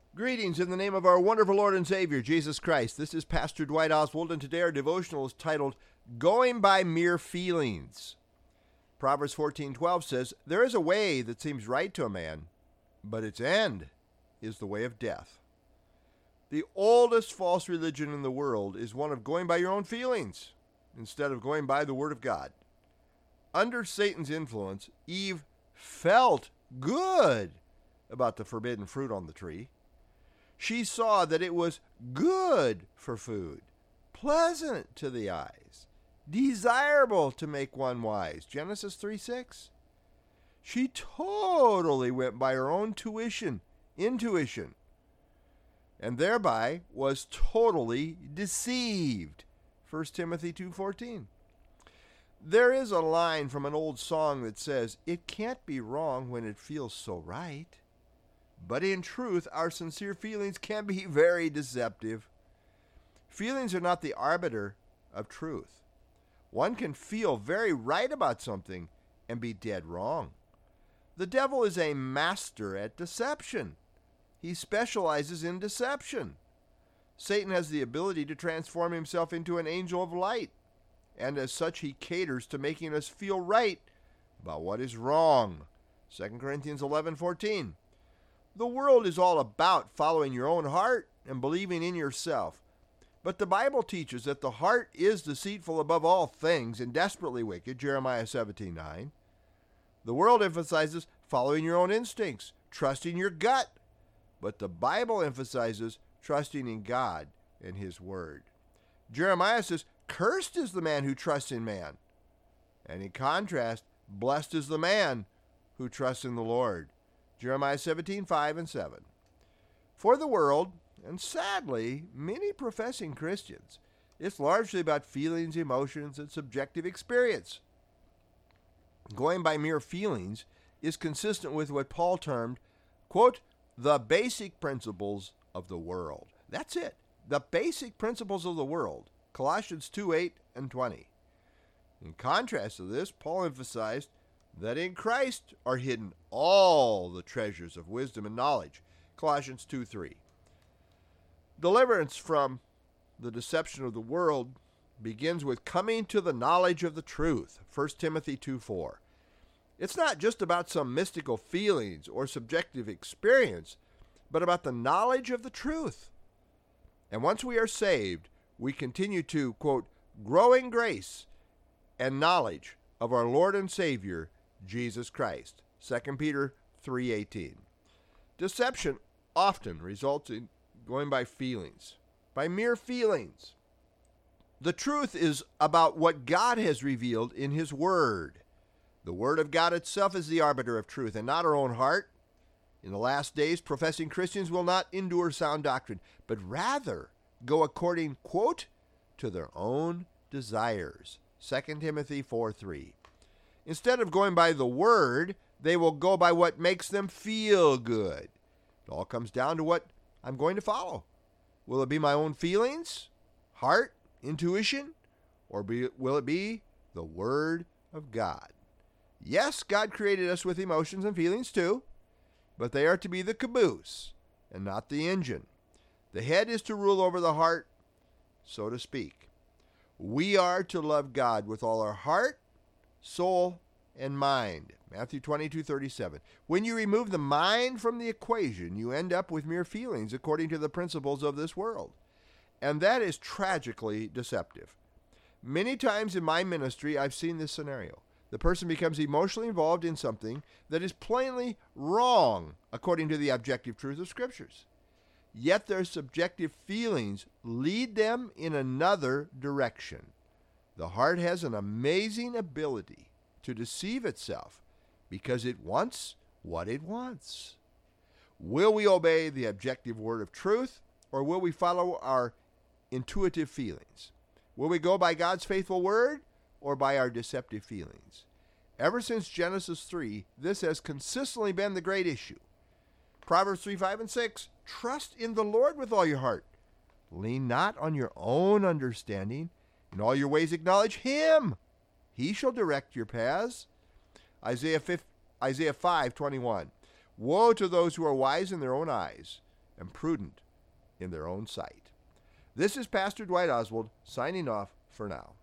Greetings in the name of our wonderful Lord and Savior, Jesus Christ. This is Pastor Dwight Oswald, and today our devotional is titled, Going by Mere Feelings. Proverbs 14:12 says, There is a way that seems right to a man, but its end is the way of death. The oldest false religion in the world is one of going by your own feelings instead of going by the Word of God. Under Satan's influence, Eve felt good about the forbidden fruit on the tree. She saw that it was good for food, pleasant to the eyes, desirable to make one wise. Genesis 3:6. She totally went by her own intuition, and thereby was totally deceived. 1 Timothy 2:14. There is a line from an old song that says, It can't be wrong when it feels so right. But in truth, our sincere feelings can be very deceptive. Feelings are not the arbiter of truth. One can feel very right about something and be dead wrong. The devil is a master at deception. He specializes in deception. Satan has the ability to transform himself into an angel of light, and as such he caters to making us feel right about what is wrong. 2 Corinthians 11:14. The world is all about following your own heart and believing in yourself. But the Bible teaches that the heart is deceitful above all things and desperately wicked, Jeremiah 17:9. The world emphasizes following your own instincts, trusting your gut. But the Bible emphasizes trusting in God and His Word. Jeremiah says, Cursed is the man who trusts in man. And in contrast, blessed is the man who trusts in the Lord. Jeremiah 17:5 and 7. For the world, and sadly, many professing Christians, it's largely about feelings, emotions, and subjective experience. Going by mere feelings is consistent with what Paul termed, quote, the basic principles of the world. That's it. The basic principles of the world. Colossians 2:8 and 20. In contrast to this, Paul emphasized that in Christ are hidden all the treasures of wisdom and knowledge. Colossians 2:3. Deliverance from the deception of the world begins with coming to the knowledge of the truth. 1 Timothy 2:4. It's not just about some mystical feelings or subjective experience, but about the knowledge of the truth. And once we are saved, we continue to, quote, grow in grace and knowledge of our Lord and Savior, Jesus Christ. 2 Peter 3:18. Deception often results in going by feelings, by mere feelings. The truth is about what God has revealed in His Word. The Word of God itself is the arbiter of truth and not our own heart. In the last days, professing Christians will not endure sound doctrine, but rather go according, quote, to their own desires. 2 Timothy 4:3. Instead of going by the Word, they will go by what makes them feel good. It all comes down to what I'm going to follow. Will it be my own feelings, heart, intuition, or will it be the Word of God? Yes, God created us with emotions and feelings too, but they are to be the caboose and not the engine. The head is to rule over the heart, so to speak. We are to love God with all our heart, soul, and mind. Matthew 22:37. When you remove the mind from the equation, you end up with mere feelings according to the principles of this world. And that is tragically deceptive. Many times in my ministry, I've seen this scenario. The person becomes emotionally involved in something that is plainly wrong according to the objective truth of Scriptures. Yet their subjective feelings lead them in another direction. The heart has an amazing ability to deceive itself because it wants what it wants. Will we obey the objective word of truth, or will we follow our intuitive feelings? Will we go by God's faithful word or by our deceptive feelings? Ever since Genesis 3, this has consistently been the great issue. Proverbs 3:5 and 6, trust in the Lord with all your heart. Lean not on your own understanding. In all your ways acknowledge Him. He shall direct your paths. Isaiah 5:21. Woe to those who are wise in their own eyes and prudent in their own sight. This is Pastor Dwight Oswald signing off for now.